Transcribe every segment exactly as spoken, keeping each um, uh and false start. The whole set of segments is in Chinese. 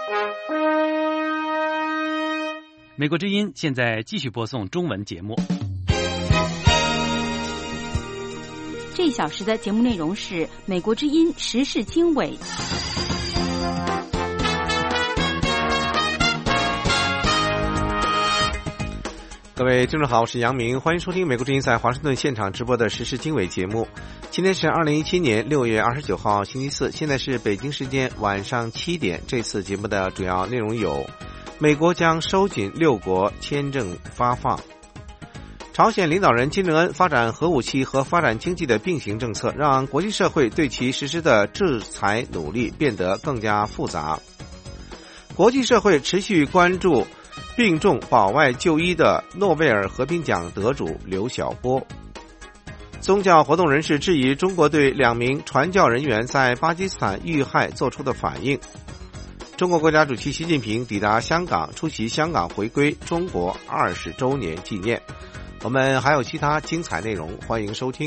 美国之音现在继续播送中文节目。 这一小时的节目内容是美国之音时事经纬。 各位听众好，我是杨明，欢迎收听美国之音在华盛顿现场直播的时事经纬节目。今天是二零一七年六月二十九号星期四，现在是北京时间晚上七点。这次节目的主要内容有：美国将收紧六国签证发放；朝鲜领导人金正恩发展核武器和发展经济的并行政策，让国际社会对其实施的制裁努力变得更加复杂；国际社会持续关注病重保外就医的诺贝尔和平奖得主刘晓波；宗教活动人士质疑中国对两名传教人员在巴基斯坦遇害做出的反应；中国国家主席习近平抵达香港，出席香港回归中国二十周年纪念。我们还有其他精彩内容，欢迎收听。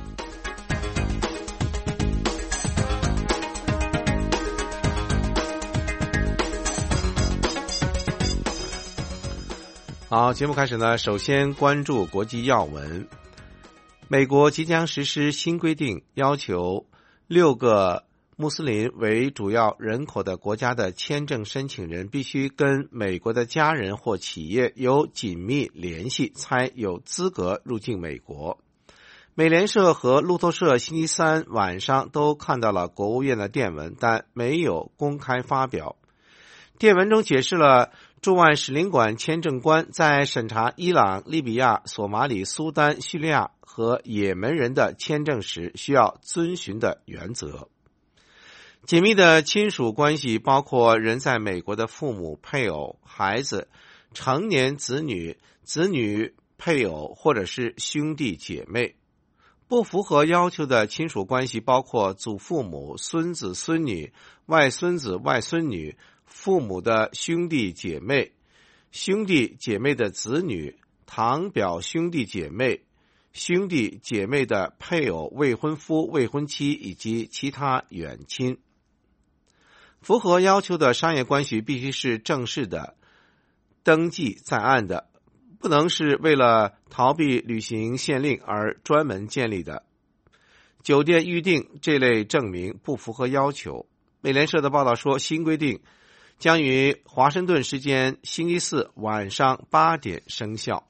好，节目开始呢，首先关注国际要闻。美国即将实施新规定，要求六个穆斯林为主要人口的国家的签证申请人必须跟美国的家人或企业有紧密联系，才有资格入境美国。美联社和路透社星期三晚上都看到了国务院的电文，但没有公开发表。电文中解释了驻外使领馆签证官在审查伊朗、利比亚、索马里、苏丹、叙利亚和也门人的签证时需要遵循的原则。紧密的亲属关系包括人在美国的父母、配偶、孩子、成年子女、子女配偶或者是兄弟姐妹。不符合要求的亲属关系包括祖父母、孙子孙女、外孙子外孙女、父母的兄弟姐妹、兄弟姐妹的子女、堂表兄弟姐妹、兄弟姐妹的配偶、未婚夫、未婚妻以及其他远亲。符合要求的商业关系必须是正式的、登记在案的，不能是为了逃避履行限令而专门建立的。酒店预订这类证明不符合要求。美联社的报道说，新规定将于华盛顿时间星期四晚上八点生效。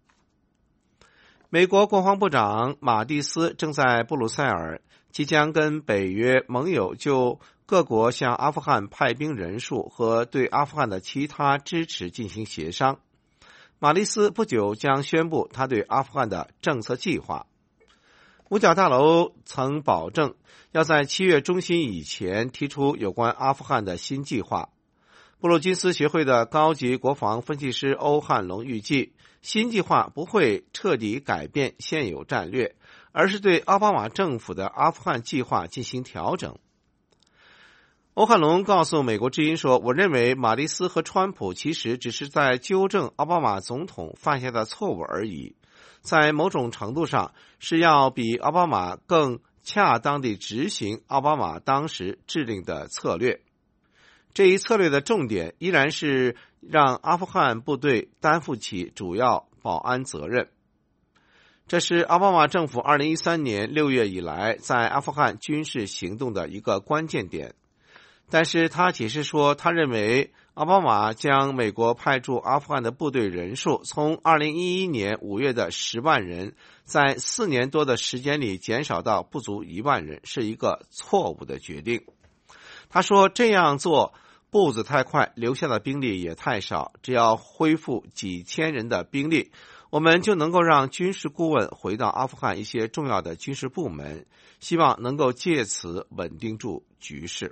美国国防部长马蒂斯正在布鲁塞尔，即将跟北约盟友就各国向阿富汗派兵人数和对阿富汗的其他支持进行协商。马蒂斯不久将宣布他对阿富汗的政策计划。五角大楼曾保证要在七月中旬以前提出有关阿富汗的新计划。布鲁金斯学会的高级国防分析师欧汉龙预计，新计划不会彻底改变现有战略，而是对奥巴马政府的阿富汗计划进行调整。欧汉龙告诉美国之音说，我认为马蒂斯和川普其实只是在纠正奥巴马总统犯下的错误而已，在某种程度上是要比奥巴马更恰当地执行奥巴马当时制定的策略。这一策略的重点依然是让阿富汗部队担负起主要保安责任。这是奥巴马政府二零一三年六月以来在阿富汗军事行动的一个关键点。但是他解释说，他认为奥巴马将美国派驻阿富汗的部队人数从二零一一年五月的十万人，在四年多的时间里减少到不足一万人，是一个错误的决定。他说，这样做步子太快，留下的兵力也太少，只要恢复几千人的兵力，我们就能够让军事顾问回到阿富汗一些重要的军事部门，希望能够借此稳定住局势。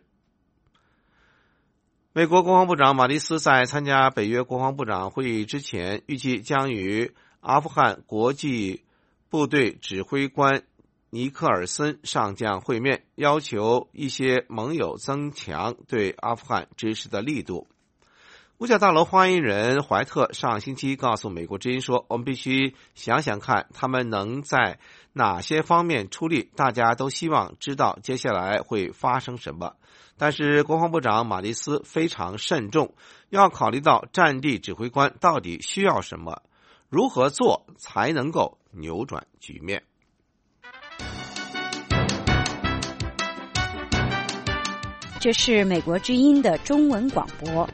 美国国防部长马蒂斯在参加北约国防部长会议之前，预计将与阿富汗国际部队指挥官尼克尔森上将会面，要求一些盟友增强对阿富汗支持的力度。 五角大楼发言人怀特上星期告诉美国之音说，我们必须想想看他们能在哪些方面出力，大家都希望知道接下来会发生什么。但是国防部长马蒂斯非常慎重，要考虑到战地指挥官到底需要什么，如何做才能够扭转局面。 这是美国之音的中文广播。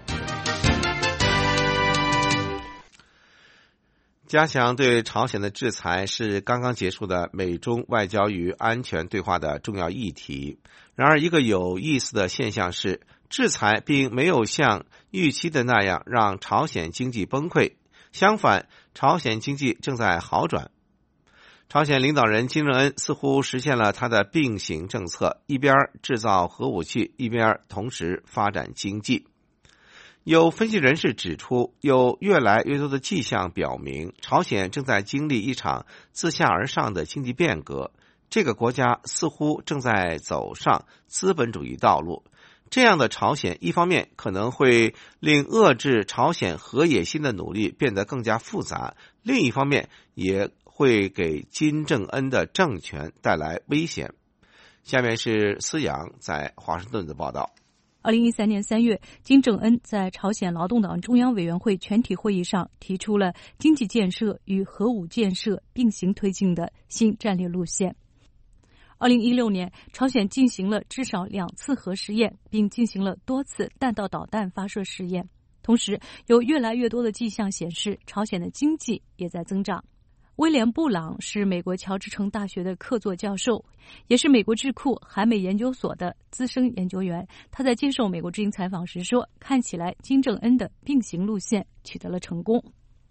加强对朝鲜的制裁是刚刚结束的美中外交与安全对话的重要议题。然而，一个有意思的现象是，制裁并没有像预期的那样让朝鲜经济崩溃，相反，朝鲜经济正在好转。朝鲜领导人金正恩似乎实现了他的并行政策，一边制造核武器，一边同时发展经济。有分析人士指出，有越来越多的迹象表明，朝鲜正在经历一场自下而上的经济变革，这个国家似乎正在走上资本主义道路。这样的朝鲜一方面可能会令遏制朝鲜核野心的努力变得更加复杂，另一方面也会给金正恩的政权带来危险。下面是思阳在华盛顿的报道。 二零一三年三月，金正恩在朝鲜劳动党中央委员会全体会议上提出了经济建设与核武建设并行推进的新战略路线。二零一六年，朝鲜进行了至少两次核试验，并进行了多次弹道导弹发射试验。同时，有越来越多的迹象显示，朝鲜的经济也在增长。威廉·布朗是美国乔治城大学的客座教授，也是美国智库韩美研究所的资深研究员。他在接受美国之音采访时说，看起来金正恩的并行路线取得了成功。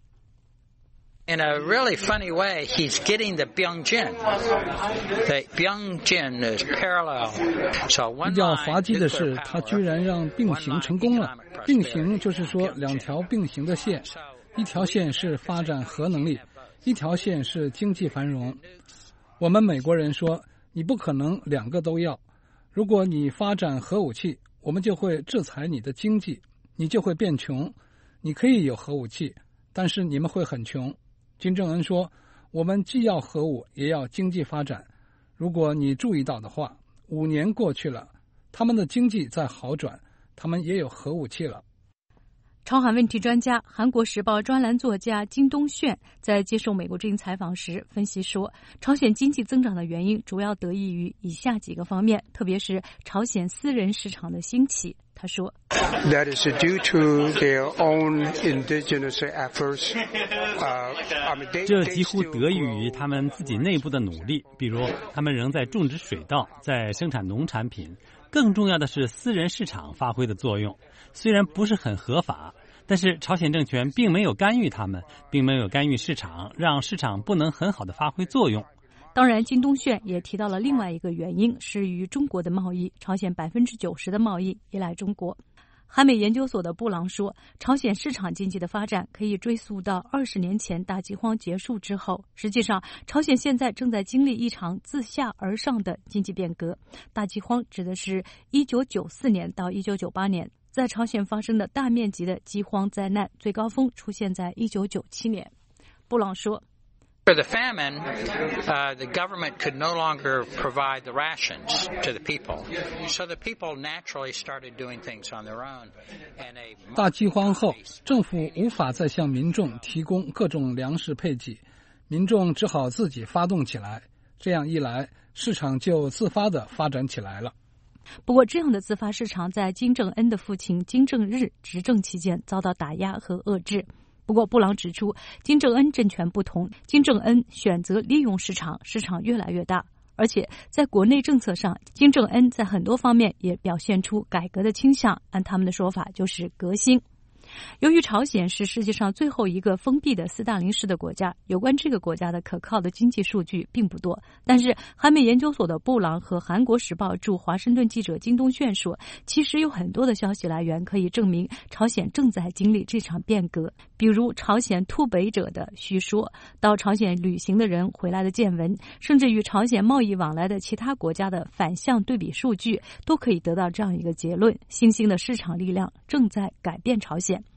In a really funny way, he's getting the Pyongyang. The Pyongyang is parallel. So one 比较滑稽的是，他居然让并行成功了。并行就是说两条并行的线，一条线是发展核能力，一条线是经济繁荣。我们美国人说，你不可能两个都要。如果你发展核武器，我们就会制裁你的经济，你就会变穷。你可以有核武器，但是你们会很穷。金正恩说，我们既要核武，也要经济发展。如果你注意到的话，五年过去了，他们的经济在好转，他们也有核武器了。 朝韩问题专家、韩国时报专栏作家金东炫在接受美国之音采访时分析说，朝鲜经济增长的原因主要得益于以下几个方面，特别是朝鲜私人市场的兴起。他说 That is due to their own indigenous efforts. 这几乎得益于他们自己内部的努力，比如他们仍在种植水稻，在生产农产品。更重要的是私人市场发挥的作用，虽然不是很合法，但是朝鲜政权并没有干预他们，并没有干预市场，让市场不能很好的发挥作用。 当然，金东炫也提到了另外一个原因，是与中国的贸易，朝鲜百分之九十的贸易依赖中国。韩美研究所的布朗说，朝鲜市场经济的发展可以追溯到二十年前大饥荒结束之后。实际上，朝鲜现在正在经历一场自下而上的经济变革。大饥荒指的是一九九四年到一九九八年在朝鲜发生的大面积的饥荒灾难，最高峰出现在一九九七年。布朗说 For the famine, uh, the government could no longer provide the rations to the people. So the people naturally started doing things on their own. And a 大饥荒后，政府无法再向民众提供各种粮食配给，民众只好自己发动起来。这样一来，市场就自发地发展起来了。 不过，这样的自发市场在金正恩的父亲金正日执政期间遭到打压和遏制。不过，布朗指出，金正恩政权不同，金正恩选择利用市场，市场越来越大。而且，在国内政策上，金正恩在很多方面也表现出改革的倾向，按他们的说法就是革新。由于朝鲜是世界上最后一个封闭的斯大林式的国家，有关这个国家的可靠的经济数据并不多。但是韩美研究所的布朗和韩国时报驻华盛顿记者金东炫说，其实有很多的消息来源可以证明朝鲜正在经历这场变革，比如朝鲜渡北者的叙说，到朝鲜旅行的人回来的见闻，甚至与朝鲜贸易往来的其他国家的反向对比数据，都可以得到这样一个结论：新兴的市场力量正在改变朝鲜。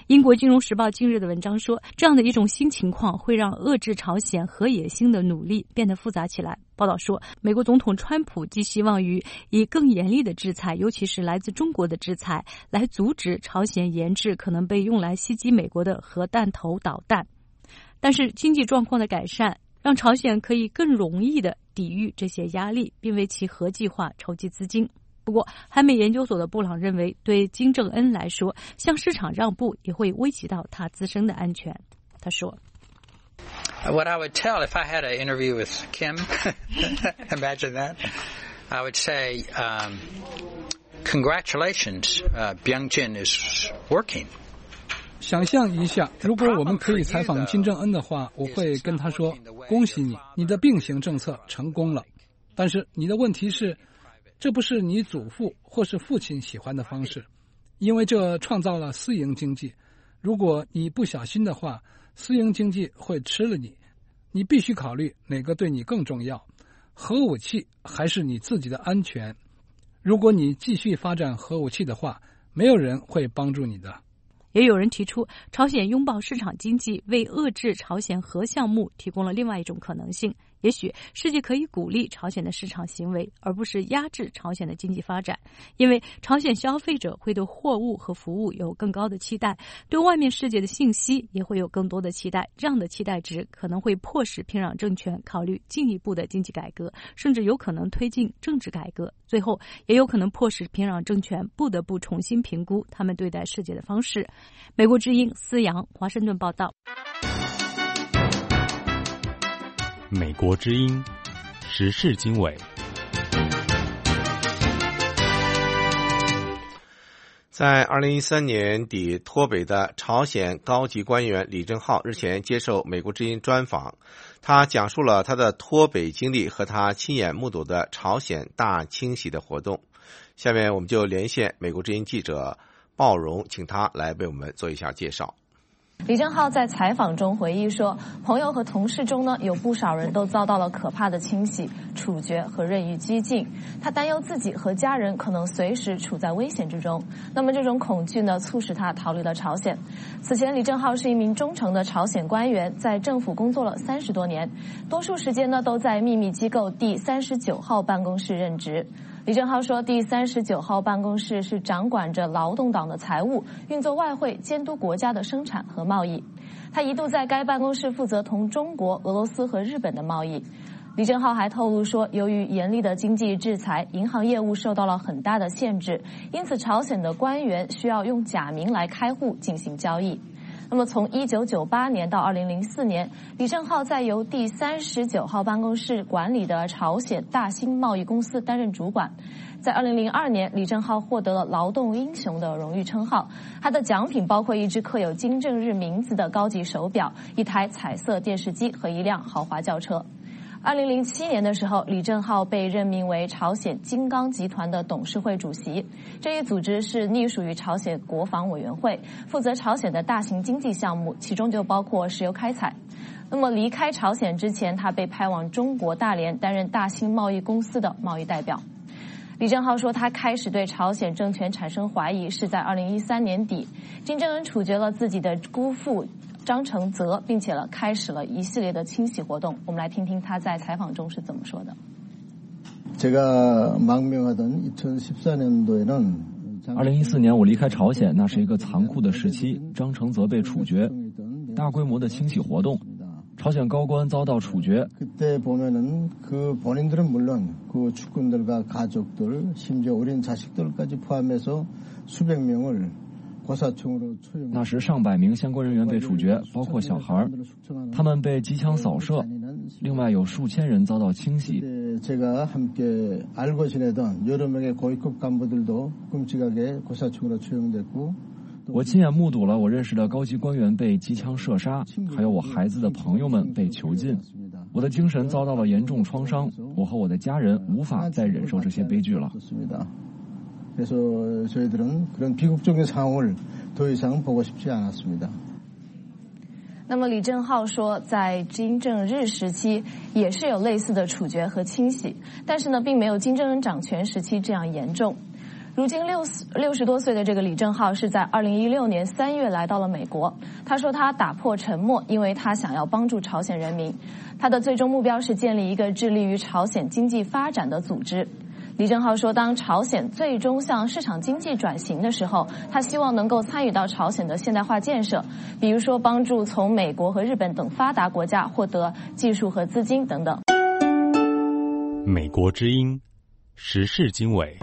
英国金融时报近日的文章说，这样的一种新情况会让遏制朝鲜核野心的努力变得复杂起来。报道说，美国总统川普寄希望于以更严厉的制裁，尤其是来自中国的制裁，来阻止朝鲜研制可能被用来袭击美国的核弹头导弹。但是经济状况的改善让朝鲜可以更容易地抵御这些压力，并为其核计划筹集资金。不过，韩美研究所的布朗认为，对金正恩来说，向市场让步也会危及到他自身的安全。他说 What I would tell if I had an interview with Kim, imagine that, I would say, um, congratulations, uh, Byung-jin is working. 想象一下，如果我们可以采访金正恩的话，我会跟他说，恭喜你，你的并行政策成功了。但是你的问题是，这不是你祖父或是父亲喜欢的方式，因为这创造了私营经济。如果你不小心的话，私营经济会吃了你。你必须考虑哪个对你更重要，核武器还是你自己的安全。如果你继续发展核武器的话，没有人会帮助你的。 也有人提出，朝鲜拥抱市场经济为遏制朝鲜核项目提供了另外一种可能性。也许世界可以鼓励朝鲜的市场行为，而不是压制朝鲜的经济发展，因为朝鲜消费者会对货物和服务有更高的期待，对外面世界的信息也会有更多的期待。这样的期待值可能会迫使平壤政权考虑进一步的经济改革，甚至有可能推进政治改革，最后也有可能迫使平壤政权不得不重新评估他们对待世界的方式。美国之音思阳，华盛顿报道。 美国之音时事经纬。 在二零一三年底脱北的朝鲜高级官员李正浩日前接受美国之音专访，他讲述了他的脱北经历和他亲眼目睹的朝鲜大清洗的活动。下面我们就连线美国之音记者鲍荣，请他来为我们做一下介绍。 李正浩在采访中回忆说，朋友和同事中呢，有不少人都遭到了可怕的清洗、处决和任意拘禁。他担忧自己和家人可能随时处在危险之中。那么这种恐惧呢，促使他逃离了朝鲜。此前，李正浩是一名忠诚的朝鲜官员，在政府工作了三十多年，多数时间呢都在秘密机构第三十九号办公室任职。李正浩说，第三十九号办公室是掌管着劳动党的财务、运作外汇、监督国家的生产和贸易。他一度在该办公室负责同中国、俄罗斯和日本的贸易。李正浩还透露说，由于严厉的经济制裁，银行业务受到了很大的限制，因此朝鲜的官员需要用假名来开户进行交易。那么从一九九八年到二零零四年，李正浩在由第三十九号办公室管理的朝鲜大兴贸易公司担任主管。在二零零二年，李正浩获得了劳动英雄的荣誉称号，他的奖品包括一只刻有金正日名字的高级手表、一台彩色电视机和一辆豪华轿车。二零零七年的时候，李正浩被任命为朝鲜金刚集团的董事会主席。这一组织是隶属于朝鲜国防委员会，负责朝鲜的大型经济项目，其中就包括石油开采。那么离开朝鲜之前，他被派往中国大连担任大兴贸易公司的贸易代表。李正浩说，他开始对朝鲜政权产生怀疑是在二零一三年底，金正恩处决了自己的姑父张成泽，并且了开始了一系列的清洗活动。我们来听听他在采访中是怎么说的。 二零一四年我离开朝鲜，那是一个残酷的时期，张成泽被处决，大规模的清洗活动，朝鲜高官遭到处决。那时上百名相关人员被处决，包括小孩，他们被机枪扫射，另外有数千人遭到清洗。我亲眼目睹了我认识的高级官员被机枪射杀，还有我孩子的朋友们被囚禁。我的精神遭到了严重创伤，我和我的家人无法再忍受这些悲剧了。 그래서 저희들은 그런 비극적인 상황을 더 이상 보고 싶지 않았습니다. 那么李正浩说，在金正日时期也是有类似的处决和清洗，但是呢，并没有金正恩掌权时期这样严重。 如今六六十多岁的这个李正浩是在二零一六年三月来到了美国。他说他打破沉默，因为他想要帮助朝鲜人民。他的最终目标是建立一个致力于朝鲜经济发展的组织。李正浩说，当朝鲜最终向市场经济转型的时候，他希望能够参与到朝鲜的现代化建设，比如说帮助从美国和日本等发达国家获得技术和资金等等。 美国之音，时事经纬。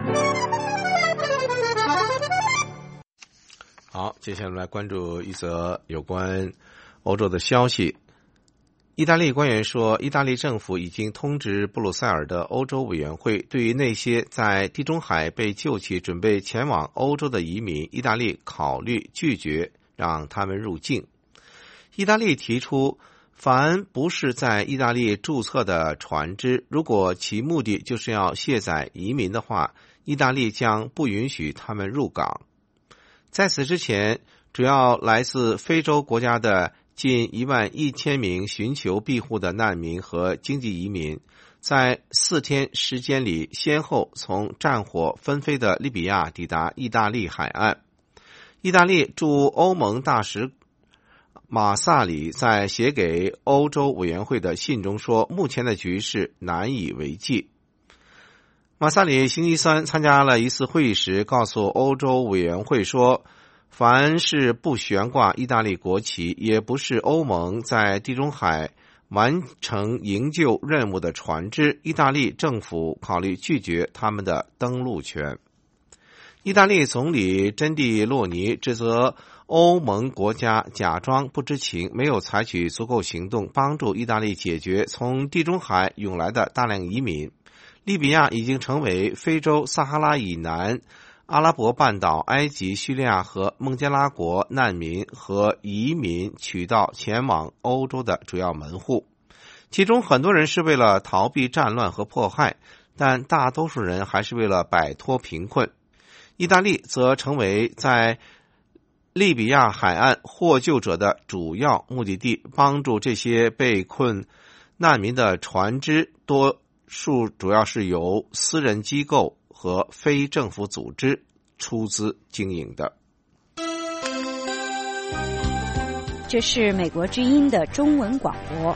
好，接下来来关注一则有关欧洲的消息。意大利官员说，意大利政府已经通知布鲁塞尔的欧洲委员会，对于那些在地中海被救起准备前往欧洲的移民，意大利考虑拒绝让他们入境。意大利提出，凡不是在意大利注册的船只，如果其目的就是要卸载移民的话，意大利将不允许他们入港。在此之前，主要来自非洲国家的近一万一千名寻求庇护的难民和经济移民，在四天时间里先后从战火纷飞的利比亚抵达意大利海岸。意大利驻欧盟大使马萨里在写给欧洲委员会的信中说，目前的局势难以为继。马萨里星期三参加了一次会议时告诉欧洲委员会说，凡是不悬挂意大利国旗，也不是欧盟在地中海完成营救任务的船只，意大利政府考虑拒绝他们的登陆权。意大利总理珍蒂洛尼指责欧盟国家假装不知情，没有采取足够行动帮助意大利解决从地中海涌来的大量移民。利比亚已经成为非洲撒哈拉以南、阿拉伯半岛、埃及、叙利亚和孟加拉国难民和移民渠道前往欧洲的主要门户，其中很多人是为了逃避战乱和迫害，但大多数人还是为了摆脱贫困。意大利则成为在利比亚海岸获救者的主要目的地，帮助这些被困难民的船只多数主要是由私人机构和非政府组织出资经营的。 这是美国之音的中文广播。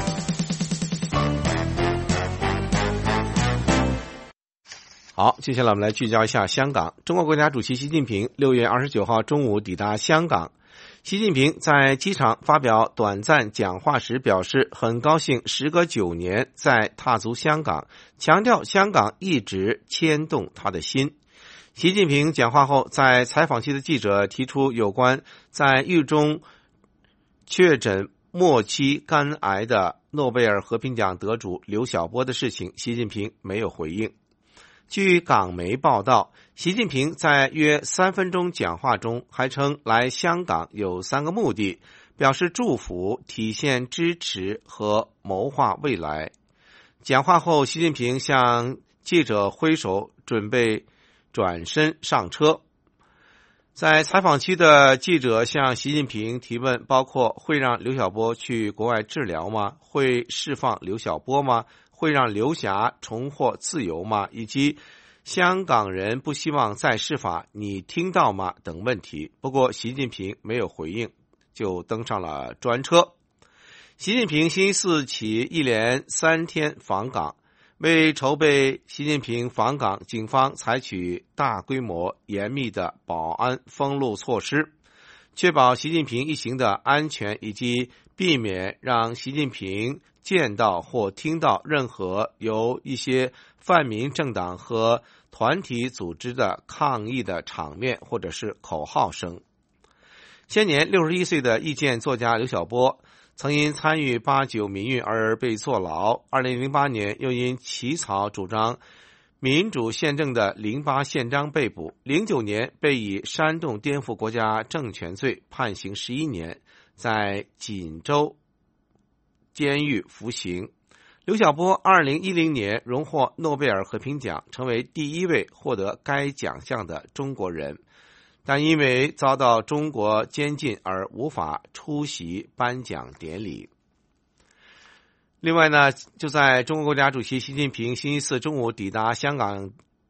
好，接下来我们来聚焦一下香港。中国国家主席习近平六月二十九号中午抵达香港。习近平在机场发表短暂讲话时表示，很高兴时隔九年再踏足香港，强调香港一直牵动他的心。习近平讲话后，在采访期的记者提出有关在狱中确诊末期肝癌的诺贝尔和平奖得主刘晓波的事情，习近平没有回应。据港媒报道，习近平在约三分钟讲话中还称来香港有三个目的，表示祝福、体现支持和谋划未来。讲话后，习近平向记者挥手，准备转身上车。在采访区的记者向习近平提问，包括会让刘晓波去国外治疗吗？会释放刘晓波吗？会让刘霞重获自由吗？以及香港人不希望再释法，你听到吗？等问题。不过习近平没有回应，就登上了专车。习近平星期四起一连三天访港，为筹备习近平访港，警方采取大规模严密的保安封路措施，确保习近平一行的安全，以及避免让习近平见到或听到任何由一些泛民政党和团体组织的抗议的场面或者是口号声。现年六十一岁的意见作家刘晓波曾因参与八九民运而被坐牢，二零零八年又因起草主张民主宪政的零八宪章被捕，零九年被以煽动颠覆国家政权罪判刑十一年，在锦州监狱服刑。刘晓波二零一零年荣获诺贝尔和平奖，成为第一位获得该奖项的中国人，但因为遭到中国监禁而无法出席颁奖典礼。另外呢，就在中国国家主席习近平星期四中午抵达香港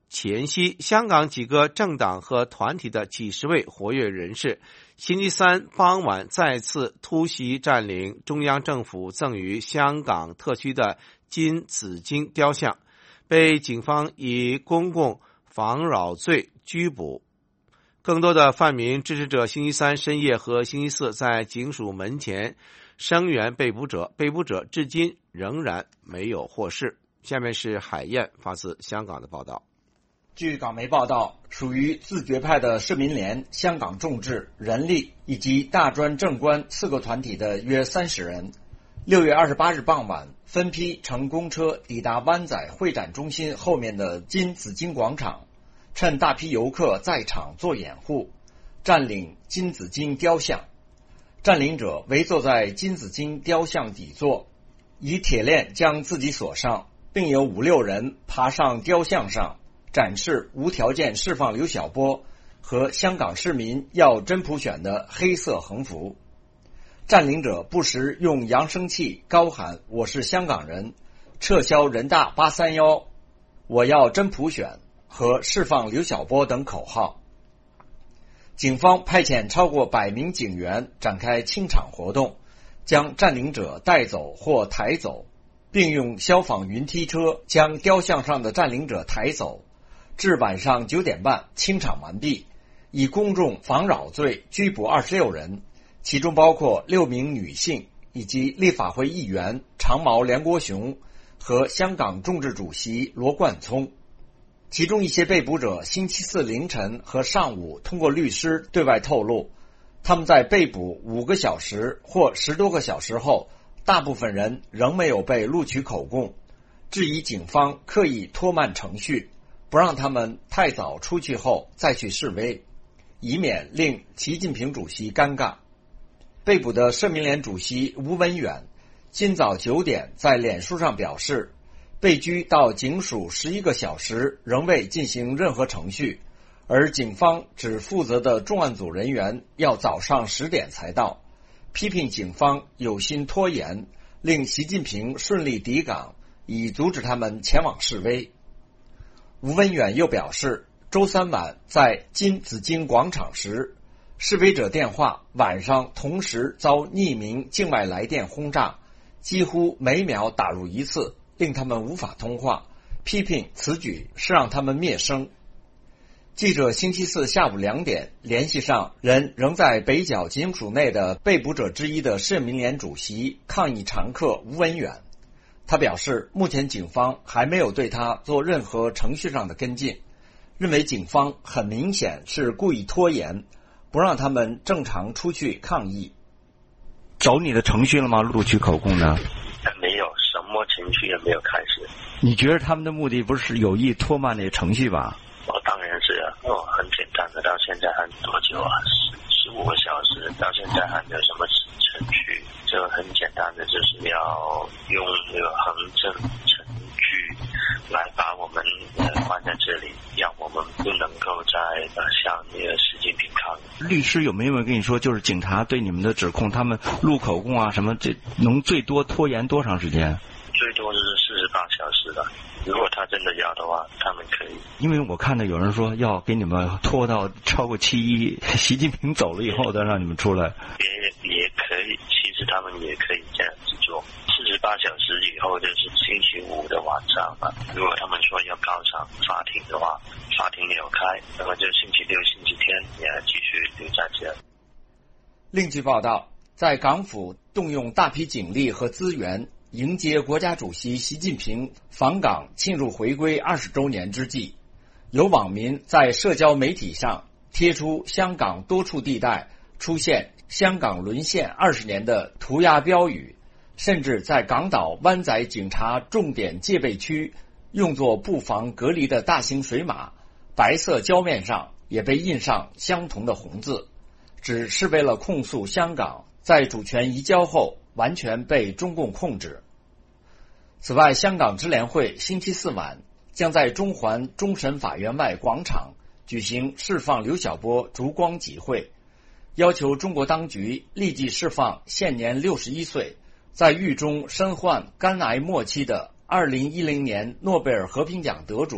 前夕，香港几个政党和团体的几十位活跃人士星期三傍晚再次突袭占领中央政府赠予香港特区的金紫荆雕像，被警方以公共妨扰罪拘捕。更多的泛民支持者星期三深夜和星期四在警署门前声援被捕者，被捕者至今仍然没有获释。下面是海燕发自香港的报道。 据港媒报道，属于自决派的社民连、香港众志、人力以及大专政官四个团体的约三十人，六月二十八日傍晚分批乘公车抵达湾仔会展中心后面的金紫荆广场，趁大批游客在场做掩护，占领金紫荆雕像。占领者围坐在金紫荆雕像底座，以铁链将自己锁上，并有五六人爬上雕像上，展示无条件释放刘晓波和香港市民要真普选的黑色横幅。占领者不时用扬声器高喊我是香港人，撤销人大八三一，我要真普选和释放刘晓波等口号。警方派遣超过百名警员展开清场活动，将占领者带走或抬走，并用消防云梯车将雕像上的占领者抬走，至晚上九点半清场完毕，以公众妨扰罪拘捕二十六人，其中包括六名女性以及立法会议员长毛梁国雄和香港众志主席罗冠聪。其中一些被捕者星期四凌晨和上午通过律师对外透露，他们在被捕五个小时或十多个小时后，大部分人仍没有被录取口供，质疑警方刻意拖慢程序，不让他们太早出去后再去示威，以免令习近平主席尴尬。被捕的社民连主席吴文远今早九点在脸书上表示，被拘到警署十一个小时仍未进行任何程序，而警方只负责的重案组人员要早上十点才到，批评警方有心拖延，令习近平顺利抵港，以阻止他们前往示威。吴文远又表示，周三晚在金紫荆广场时，示威者电话晚上同时遭匿名境外来电轰炸，几乎每秒打入一次，令他们无法通话，批评此举是让他们灭声。记者星期四下午两点联系上人仍在北角警署内的被捕者之一的社民连主席抗议常客吴文远，他表示目前警方还没有对他做任何程序上的跟进，认为警方很明显是故意拖延，不让他们正常出去抗议。 走你的程序了吗？录取口供呢？ 没有，什么程序也没有开始。 你觉得他们的目的不是有意拖慢那个程序吧？ 哦，当然是啊，哦，很简单的，到现在还多久啊？十十五个小时，到现在还没有什么程序，这很简单的，就是要用那个行政程序来把我们呃关在这里，让我们不能够再呃向那个习近平抗议。 律师有没有跟你说，就是警察对你们的指控，他们录口供啊什么，这能最多拖延多长时间？ 最多就是四十八小时的。如果他真的要的话，他们可以。 因为我看到有人说要给你们拖到超过七一，习近平走了以后再让你们出来。 也也可以，其实他们也可以这样子做。四十八小时以后就是星期五的晚上嘛。如果他们说要告上法庭的话，法庭没有开，那么就星期六、星期天也继续留在这。 另据报道，在港府动用大批警力和资源迎接国家主席习近平访港庆祝回归二十周年之际，有网民在社交媒体上贴出香港多处地带出现香港沦陷二十年的涂鸦标语，甚至在港岛湾仔警察重点戒备区用作布防隔离的大型水马，白色胶面上也被印上相同的红字，只是为了控诉香港在主权移交后完全被中共控制。此外，香港支联会星期四晚将在中环终审法院外广场举行释放刘晓波烛光集会，要求中国当局立即释放现年六十一岁在狱中身患肝癌末期的二零一零年诺贝尔和平奖得主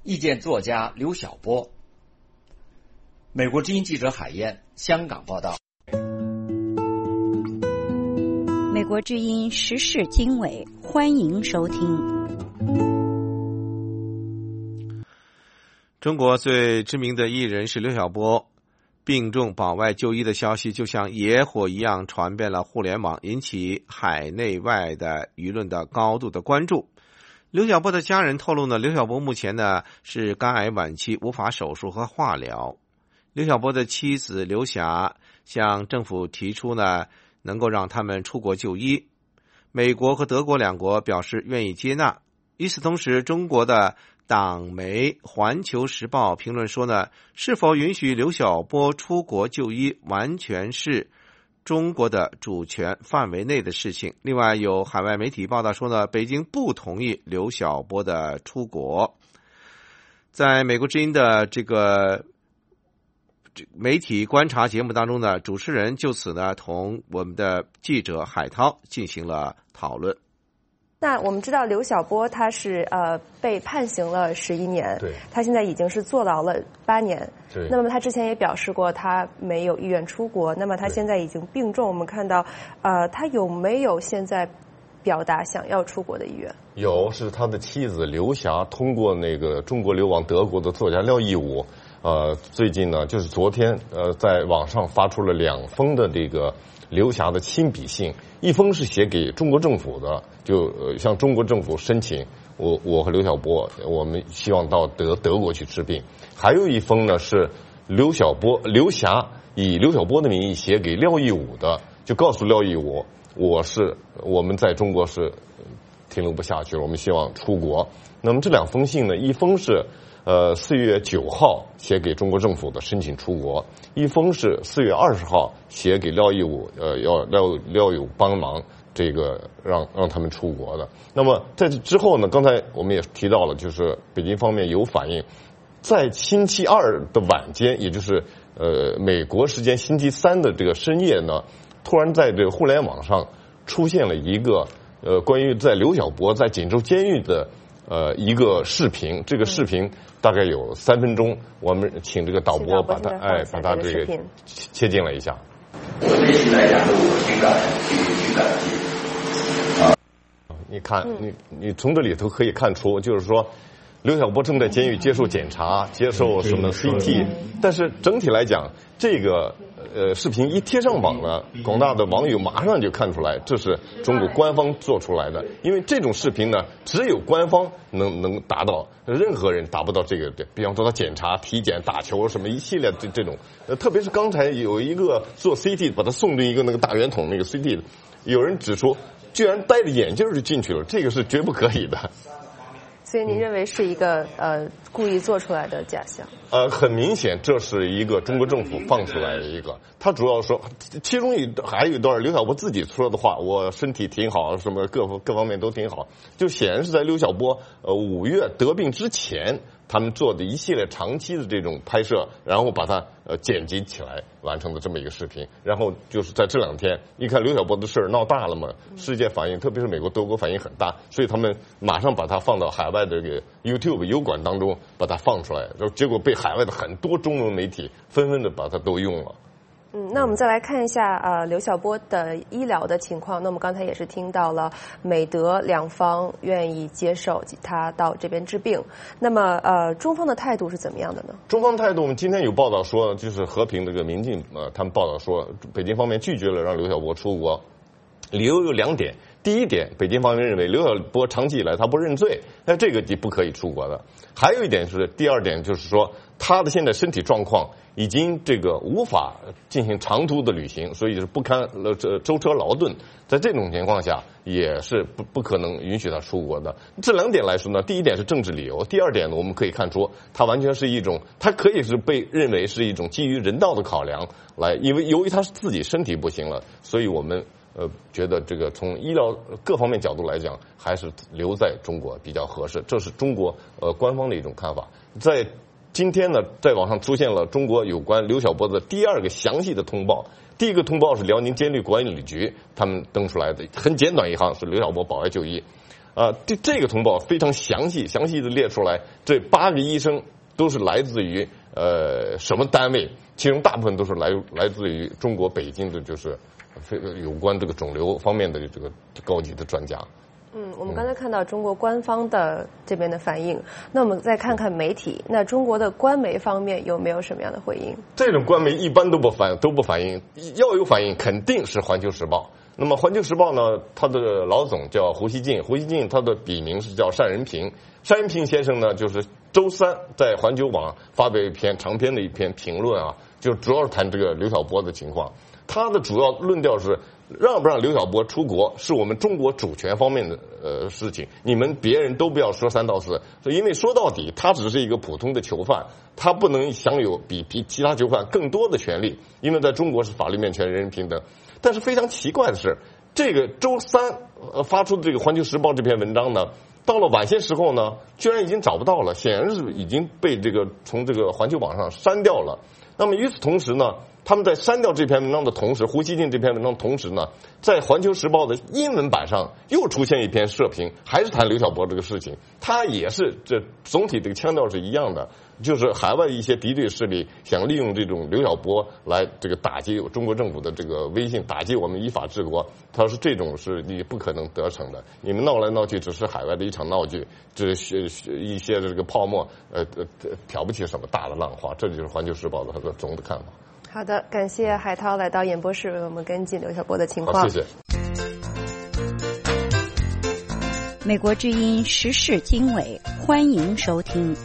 意见作家刘晓波。美国之音记者海燕，香港报道。 美国之音时事经纬，欢迎收听。 中国最知名的艺人是刘晓波，病重保外就医的消息就像野火一样传遍了互联网，引起海内外的舆论的高度的关注。刘晓波的家人透露呢，刘晓波目前呢是肝癌晚期，无法手术和化疗。刘晓波的妻子刘霞向政府提出呢，能够让他们出国就医。美国和德国两国表示愿意接纳。与此同时，中国的党媒《环球时报》评论说呢，是否允许刘晓波出国就医，完全是中国的主权范围内的事情。另外，有海外媒体报道说呢，北京不同意刘晓波的出国。在美国之音的这个媒体观察节目当中呢，主持人就此呢同我们的记者海涛进行了讨论。 那我们知道刘晓波他是呃被判刑了十一年，对，他现在已经是坐牢了八年。对，那么他之前也表示过他没有意愿出国，那么他现在已经病重，我们看到呃他有没有现在表达想要出国的意愿？ 有，是他的妻子刘霞通过那个中国流亡德国的作家廖义武。呃，最近呢，就是昨天，呃，在网上发出了两封的这个刘霞的亲笔信，一封是写给中国政府的，就、呃、向中国政府申请，我我和刘晓波，我们希望到德德国去治病。还有一封呢是刘晓波刘霞以刘晓波的名义写给廖义武的，就告诉廖义武，我是我们在中国是停留不下去了，我们希望出国。那么这两封信呢，一封是。呃，四月九号写给中国政府的申请出国，一封是四月二十号写给廖义武，呃，要廖廖义武帮忙这个让让他们出国的。那么在这之后呢，刚才我们也提到了，就是北京方面有反应，在星期二的晚间，也就是呃美国时间星期三的这个深夜呢，突然在这个互联网上出现了一个呃关于在刘晓波在锦州监狱的。呃，一个视频，这个视频大概有三分钟，我们请这个导播把它，哎，把它这个切进来一下。我内心来讲，我挺感挺感激。啊，你看，你你从这里头可以看出，就是说，刘晓波正在监狱接受检查，接受什么 C T， 但是整体来讲，这个。呃，视频一贴上网呢，广大的网友马上就看出来，这是中国官方做出来的。因为这种视频呢，只有官方能能达到，任何人达不到这个的。比方说他检查、体检、打球什么一系列这这种，呃，特别是刚才有一个做 C T 把他送进一个那个大圆筒那个 C T 的，有人指出，居然戴着眼镜就进去了，这个是绝不可以的。 所以您认为是一个呃故意做出来的假象？ 呃，很明显，这是一个中国政府放出来的一个。他主要说，其中一还有一段刘晓波自己说的话，我身体挺好，什么各各方面都挺好，就显然是在刘晓波呃五月得病之前，他们做的一系列长期的这种拍摄，然后把它呃剪辑起来完成的这么一个视频。然后就是在这两天，一看刘晓波的事儿闹大了嘛，世界反应，特别是美国、德国反应很大，所以他们马上把它放到海外的这个 YouTube 油管当中，把它放出来，然后结果被海外的很多中文媒体纷纷的把它都用了。 嗯，那我们再来看一下呃刘晓波的医疗的情况。那我们刚才也是听到了美德两方愿意接受他到这边治病。那么呃中方的态度是怎么样的呢？ 中方态度，我们今天有报道说，就是和平这个民进呃他们报道说，北京方面拒绝了让刘晓波出国，理由有两点。第一点，北京方面认为刘晓波长期以来他不认罪，那这个就不可以出国的。还有一点是，第二点就是说，他的现在身体状况已经这个无法进行长途的旅行，所以是不堪呃舟车劳顿。在这种情况下，也是不不可能允许他出国的。这两点来说呢，第一点是政治理由，第二点呢，我们可以看出，他完全是一种，他可以是被认为是一种基于人道的考量来，因为由于他自己身体不行了，所以我们。呃，觉得这个从医疗各方面角度来讲，还是留在中国比较合适，这是中国呃官方的一种看法。在今天呢，在网上出现了中国有关刘晓波的第二个详细的通报。第一个通报是辽宁监狱管理局他们登出来的，很简短一行，是刘晓波保外就医。 啊，这这个通报非常详细，详细的列出来，这八个医生都是来自于呃什么单位，其中大部分都是来来自于中国北京的，就是非有关这个肿瘤方面的这个高级的专家。 嗯，我们刚才看到中国官方的这边的反应，那我们再看看媒体，那中国的官媒方面有没有什么样的回应？ 这种官媒一般都不反都不反应，要有反应肯定是《环球时报》。那么《环球时报》呢，他的老总叫胡锡进，胡锡进他的笔名是叫单仁平。单仁平先生呢，就是周三在环球网发表一篇长篇的一篇评论啊，就主要是谈这个刘晓波的情况。他的主要论调是，让不让刘晓波出国是我们中国主权方面的呃事情，你们别人都不要说三道四，因为说到底他只是一个普通的囚犯，他不能享有比比其他囚犯更多的权利，因为在中国是法律面前人人平等。但是非常奇怪的是，这个周三呃发出的这个《环球时报》这篇文章呢，到了晚些时候呢，居然已经找不到了，显然是已经被这个从这个环球网上删掉了。那么与此同时呢，他们在删掉这篇文章的同时，胡锡进这篇文章的同时呢，在《环球时报》的英文版上又出现一篇社评，还是谈刘晓波这个事情。他也是这总体这个腔调是一样的，就是海外一些敌对势力想利用这种刘晓波来这个打击中国政府的这个威信，打击我们依法治国。他说这种是你不可能得逞的，你们闹来闹去只是海外的一场闹剧，这一些这个泡沫，呃呃挑不起什么大的浪花。这就是《环球时报》的他的总的看法。 好的，感谢海涛来到演播室为我们跟进刘晓波的情况。 好，谢谢。 美国之音时事经纬，欢迎收听。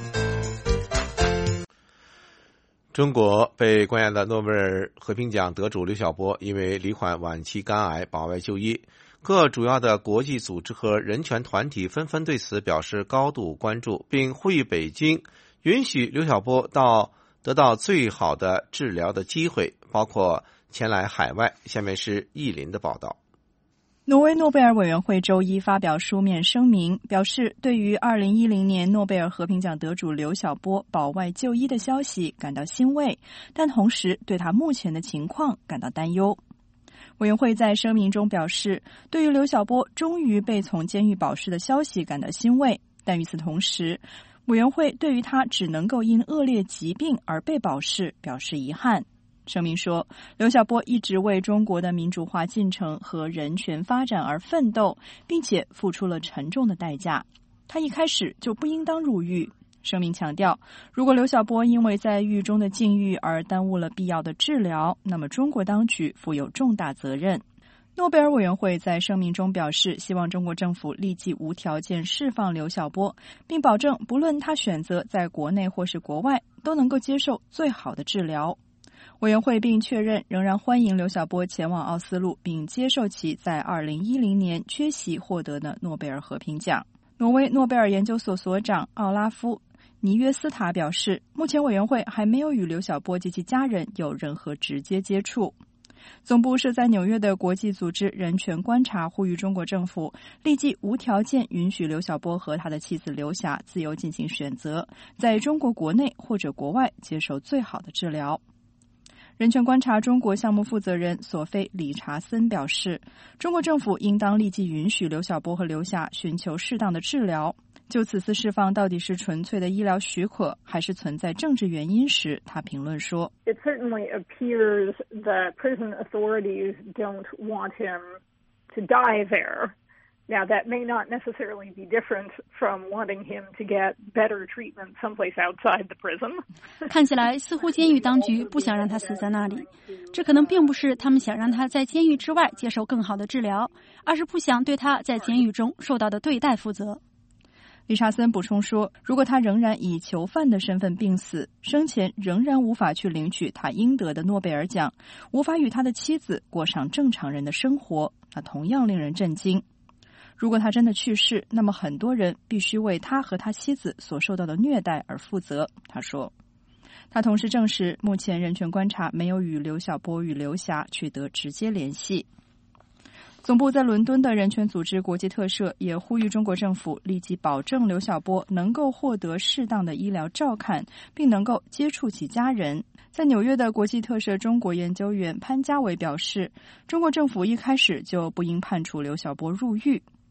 中国被关押的诺贝尔和平奖得主刘晓波因为罹患晚期肝癌保外就医，各主要的国际组织和人权团体纷纷对此表示高度关注，并呼吁北京允许刘晓波到得到最好的治疗的机会，包括前来海外。下面是易林的报道。 挪威诺贝尔委员会周一发表书面声明，表示对于二零一零年诺贝尔和平奖得主刘晓波保外就医的消息感到欣慰，但同时对他目前的情况感到担忧。委员会在声明中表示，对于刘晓波终于被从监狱保释的消息感到欣慰，但与此同时，委员会对于他只能够因恶劣疾病而被保释表示遗憾。声明说，刘晓波一直为中国的民主化进程和人权发展而奋斗，并且付出了沉重的代价。他一开始就不应当入狱。声明强调，如果刘晓波因为在狱中的境遇而耽误了必要的治疗，那么中国当局负有重大责任。诺贝尔委员会在声明中表示，希望中国政府立即无条件释放刘晓波，并保证不论他选择在国内或是国外，都能够接受最好的治疗。委员会并确认仍然欢迎刘晓波前往奥斯陆，并接受其在二零一零年缺席获得的诺贝尔和平奖。挪威诺贝尔研究所所长奥拉夫·尼约斯塔表示，目前委员会还没有与刘晓波及其家人有任何直接接触。总部设在纽约的国际组织人权观察呼吁中国政府立即无条件允许刘晓波和他的妻子刘霞自由进行选择，在中国国内或者国外接受最好的治疗。人权观察中国项目负责人索菲·理查森表示，中国政府应当立即允许刘晓波和刘霞寻求适当的治疗。就此次释放到底是纯粹的医疗许可，还是存在政治原因时，他评论说 It certainly appears that prison authorities don't want him to die there. Now, that may not necessarily be different from wanting him to get better treatment someplace outside the prison. 看起来似乎监狱当局不想让他死在那里，这可能并不是他们想让他在监狱之外接受更好的治疗，而是不想对他在监狱中受到的对待负责。理查森补充说，如果他仍然以囚犯的身份病死，生前仍然无法去领取他应得的诺贝尔奖，无法与他的妻子过上正常人的生活，那同样令人震惊。如果他真的去世，那么很多人必须为他和他妻子所受到的虐待而负责，他说。他同时证实，目前人权观察没有与刘晓波与刘霞取得直接联系。总部在伦敦的人权组织国际特赦也呼吁中国政府立即保证刘晓波能够获得适当的医疗照看，并能够接触其家人。在纽约的国际特赦中国研究员潘家伟表示，中国政府一开始就不应判处刘晓波入狱。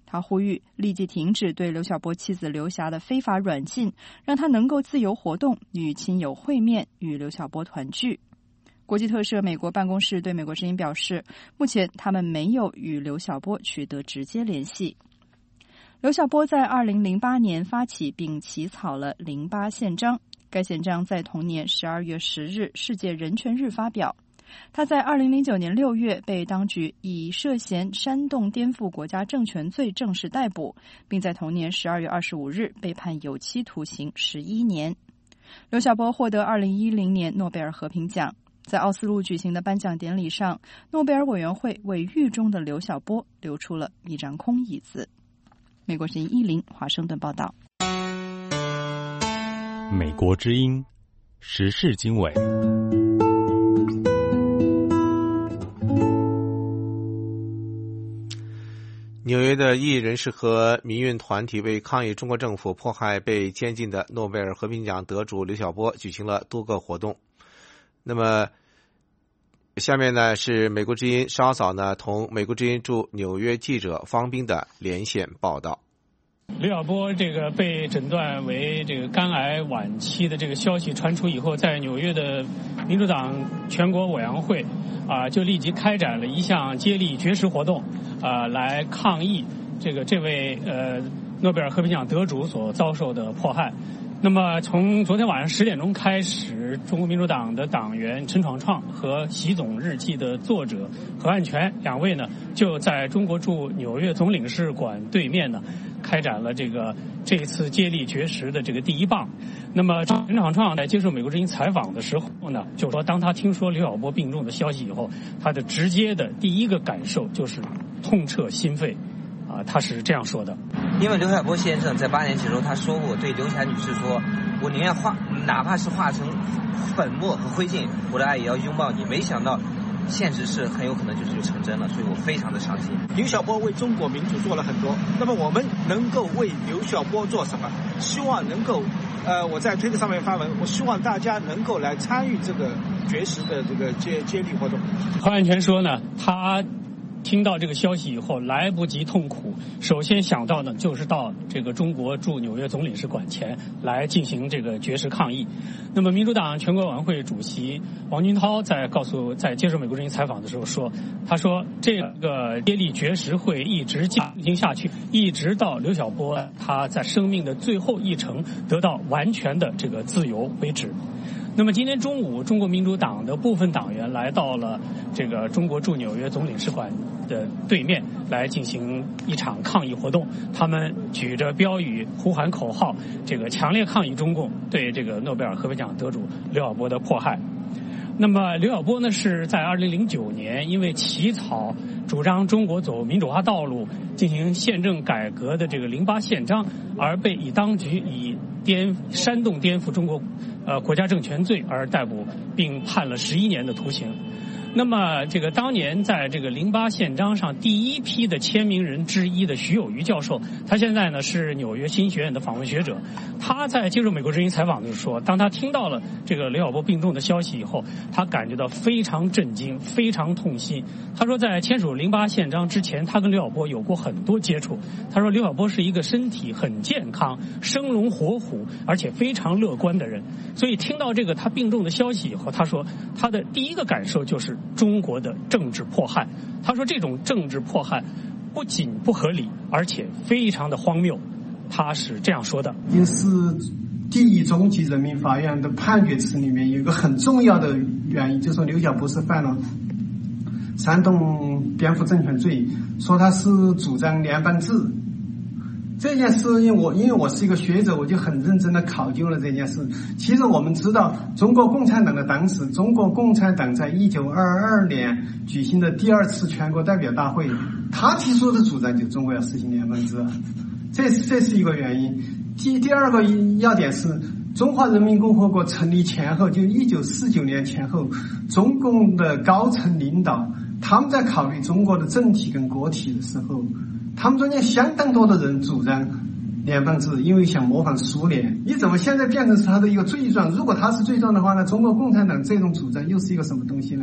他呼吁立即停止对刘晓波妻子刘霞的非法软禁，让他能够自由活动，与亲友会面，与刘晓波团聚。国际特赦美国办公室对美国之音表示，目前他们没有与刘晓波取得直接联系。刘晓波在二零零八年发起并起草了零八宪章，该宪章在同年十二月十日世界人权日发表。他在二零零九年六月被当局以涉嫌煽动颠覆国家政权罪正式逮捕，并在同年十二月二十五日被判有期徒刑十一年。刘晓波获得二零一零年诺贝尔和平奖，在奥斯陆举行的颁奖典礼上，诺贝尔委员会为狱中的刘晓波留出了一张空椅子。美国之音一零华盛顿报道。 美国之音时事经纬。 纽约的异议人士和民运团体为抗议中国政府迫害被监禁的诺贝尔和平奖得主刘晓波举行了多个活动。那么下面呢是美国之音稍早呢同美国之音驻纽约记者方斌的连线报道。 刘晓波这个被诊断为这个肝癌晚期的这个消息传出以后，在纽约的民主党全国委员会啊、呃，就立即开展了一项接力绝食活动啊、呃，来抗议这个这位呃诺贝尔和平奖得主所遭受的迫害。那么从昨天晚上十点钟开始，中国民主党的党员陈闯创和《习总日记》的作者何汉全两位呢，就在中国驻纽约总领事馆对面呢，开展了这个这一次接力绝食的这个第一棒。那么陈闯创在接受美国之音采访的时候呢，就说当他听说刘晓波病重的消息以后，他的直接的第一个感受就是痛彻心扉。啊，他是这样说的。 因为刘晓波先生在八年前时候他说过，对刘霞女士说，我宁愿化哪怕是化成粉末和灰烬，我的爱也要拥抱你。没想到现实是很有可能就是就成真了，所以我非常的伤心。 刘晓波为中国民主做了很多，那么我们能够为刘晓波做什么？希望能够呃，我在推特上面发文，我希望大家能够来参与这个绝食的这个接接力活动。 何汉全说呢，他听到这个消息以后来不及痛苦，首先想到的就是到这个中国驻纽约总领事馆前来进行这个绝食抗议。那么民主党全国委员会主席王军涛在告诉在接受美国之音采访的时候说，他说这个接力绝食会一直进行下去，一直到刘晓波他在生命的最后一程得到完全的这个自由为止。那么今天中午，中国民主党的部分党员来到了这个中国驻纽约总领事馆的对面，来进行一场抗议活动。他们举着标语，呼喊口号，这个强烈抗议中共对这个诺贝尔和平奖得主刘晓波的迫害。那么刘晓波呢，是在二零零九年因为起草主张中国走民主化道路、进行宪政改革的这个零八宪章，而被以当局以颠煽动颠覆中国呃国家政权罪而逮捕，并判了十一年的徒刑。那么这个当年在这个零八宪章上第一批的签名人之一的徐有余教授，他现在呢是纽约新学院的访问学者。他在接受美国之音采访的时候说，当他听到了这个刘晓波病重的消息以后，他感觉到非常震惊，非常痛心。他说在签署零八宪章之前，他跟刘晓波有过很多接触。他说刘晓波是一个身体很健康、生龙活虎而且非常乐观的人。所以听到这个他病重的消息以后，他说他的第一个感受就是中国的政治迫害。他说这种政治迫害不仅不合理，而且非常的荒谬。他是这样说的： 也是第一中级人民法院的判决词里面有一个很重要的原因，就是说刘晓波是犯了煽动颠覆政权罪，说他是主张联邦制。这件事，因为我因为我是一个学者，我就很认真的考究了这件事。其实我们知道，中国共产党的党史，中国共产党在一九二二年举行的第二次全国代表大会，他提出的主张就是中国要实行联邦制，这这是一个原因。第第二个要点是，中华人民共和国成立前后，就一九四九年前后，中共的高层领导他们在考虑中国的政体跟国体的时候，他们中间相当多的人主张联邦制，因为想模仿苏联。你怎么现在变成是他的一个罪状？如果他是罪状的话呢，中国共产党这种主张又是一个什么东西呢？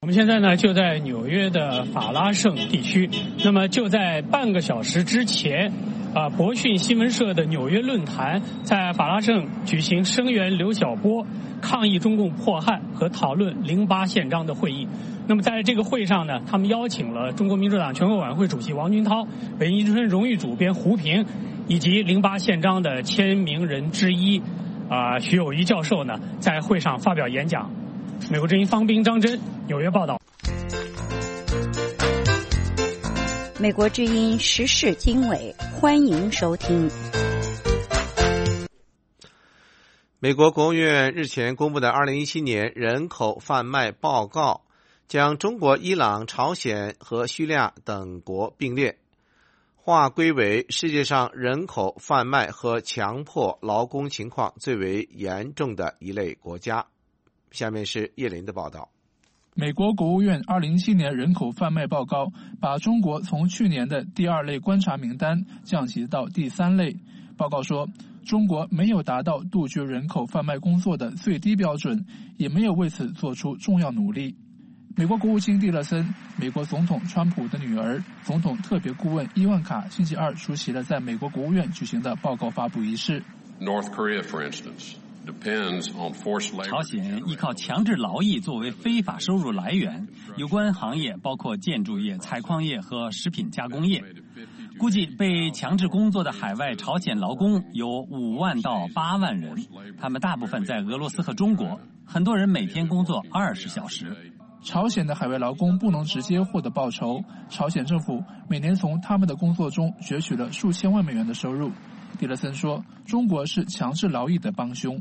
我们现在呢就在纽约的法拉盛地区，那么就在半个小时之前，啊，博讯新闻社的纽约论坛在法拉盛举行声援刘晓波抗议中共迫害和讨论零八宪章的会议。那么在这个会上呢，他们邀请了中国民主党全国委员会主席王军涛、北京春荣誉主编胡平，以及零八宪章的签名人之一啊、呃、徐有谊教授呢，在会上发表演讲。美国之音方斌、张真纽约报道。 美国之音时事经纬，欢迎收听。 美国国务院日前公布的二零一七年人口贩卖报告，将中国、伊朗、朝鲜和叙利亚等国并列，划归为世界上人口贩卖和强迫劳工情况最为严重的一类国家。下面是叶林的报道。 美国国务院二零一七年人口贩卖报告把中国从去年的第二类观察名单降级到第三类。报告说，中国没有达到杜绝人口贩卖工作的最低标准，也没有为此做出重要努力。美国国务卿蒂勒森、美国总统川普的女儿、总统特别顾问伊万卡星期二出席了在美国国务院举行的报告发布仪式。 North Korea, for instance, depends on forced labor. 朝鲜依靠强制劳役作为非法收入来源，有关行业包括建筑业、采矿业和食品加工业。估计被强制工作的海外朝鲜劳工有五万到八万人，他们大部分在俄罗斯和中国，很多人每天工作二十小时。 朝鲜的海外劳工不能直接获得报酬，朝鲜政府每年从他们的工作中攫取了数千万美元的收入。蒂勒森说，中国是强制劳役的帮凶。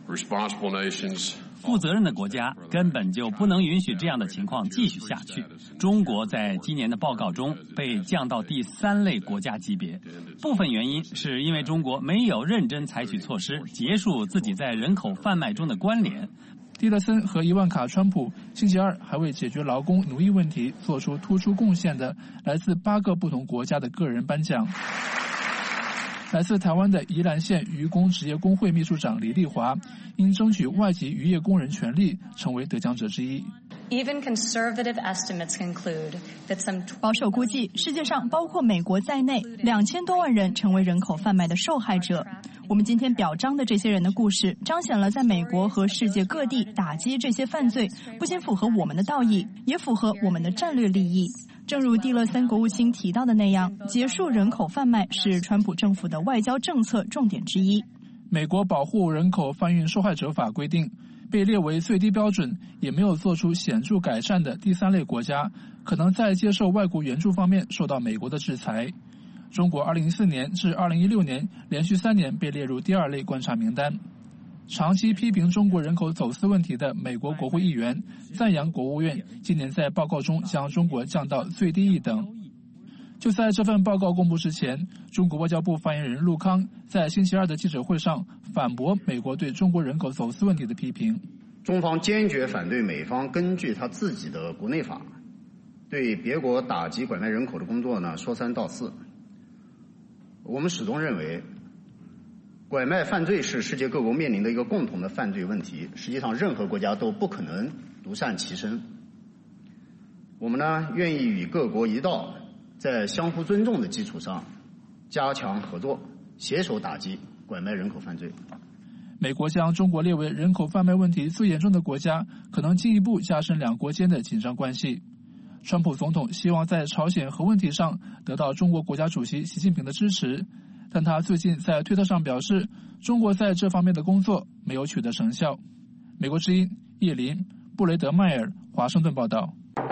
负责任的国家根本就不能允许这样的情况继续下去。中国在今年的报告中被降到第三类国家级别，部分原因是因为中国没有认真采取措施结束自己在人口贩卖中的关联。 蒂勒森和伊万卡·川普星期二还为解决劳工奴役问题做出突出贡献的来自八个不同国家的个人颁奖。来自台湾的宜兰县渔工职业工会秘书长李丽华因争取外籍渔业工人权利成为得奖者之一。 Even conservative estimates conclude that some 保守估计，世界上包括美国在内，两千多万人成为人口贩卖的受害者。我们今天表彰的这些人的故事，彰显了在美国和世界各地打击这些犯罪，不仅符合我们的道义，也符合我们的战略利益。正如蒂勒森国务卿提到的那样，结束人口贩卖是川普政府的外交政策重点之一。 美国保护人口贩运受害者法规定，被列为最低标准也没有做出显著改善的第三类国家，可能在接受外国援助方面受到美国的制裁。中国二零一四年至二零一六年连续三年被列入第二类观察名单。长期批评中国人口走私问题的美国国会议员赞扬国务院今年在报告中将中国降到最低一等。就在这份报告公布之前，中国外交部发言人陆康在星期二的记者会上反驳美国对中国人口走私问题的批评。 中方坚决反对美方根据他自己的国内法对别国打击拐卖人口的工作呢说三道四。我们始终认为，拐卖犯罪是世界各国面临的一个共同的犯罪问题，实际上任何国家都不可能独善其身。我们呢愿意与各国一道，在相互尊重的基础上加强合作，携手打击拐卖人口犯罪。 美国将中国列为人口贩卖问题最严重的国家，可能进一步加深两国间的紧张关系。川普总统希望在朝鲜核问题上得到中国国家主席习近平的支持，但他最近在推特上表示，中国在这方面的工作没有取得成效。美国之音叶林、布雷德迈尔，华盛顿报道。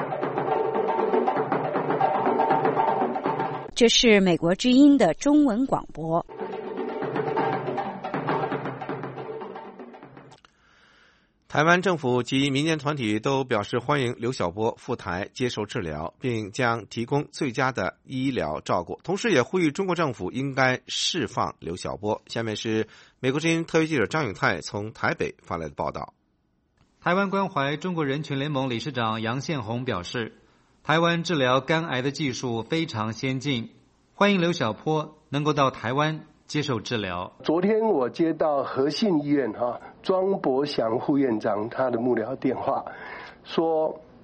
这是美国之音的中文广播。 台湾政府及民间团体都表示欢迎刘晓波赴台接受治疗，并将提供最佳的医疗照顾，同时也呼吁中国政府应该释放刘晓波。下面是美国之音特约记者张永泰从台北发来的报道。 台湾关怀中国人权联盟理事长杨宪宏表示，台湾治疗肝癌的技术非常先进，欢迎刘晓波能够到台湾接受治疗。 昨天我接到和信医院哈庄伯祥副院长他的幕僚电话，说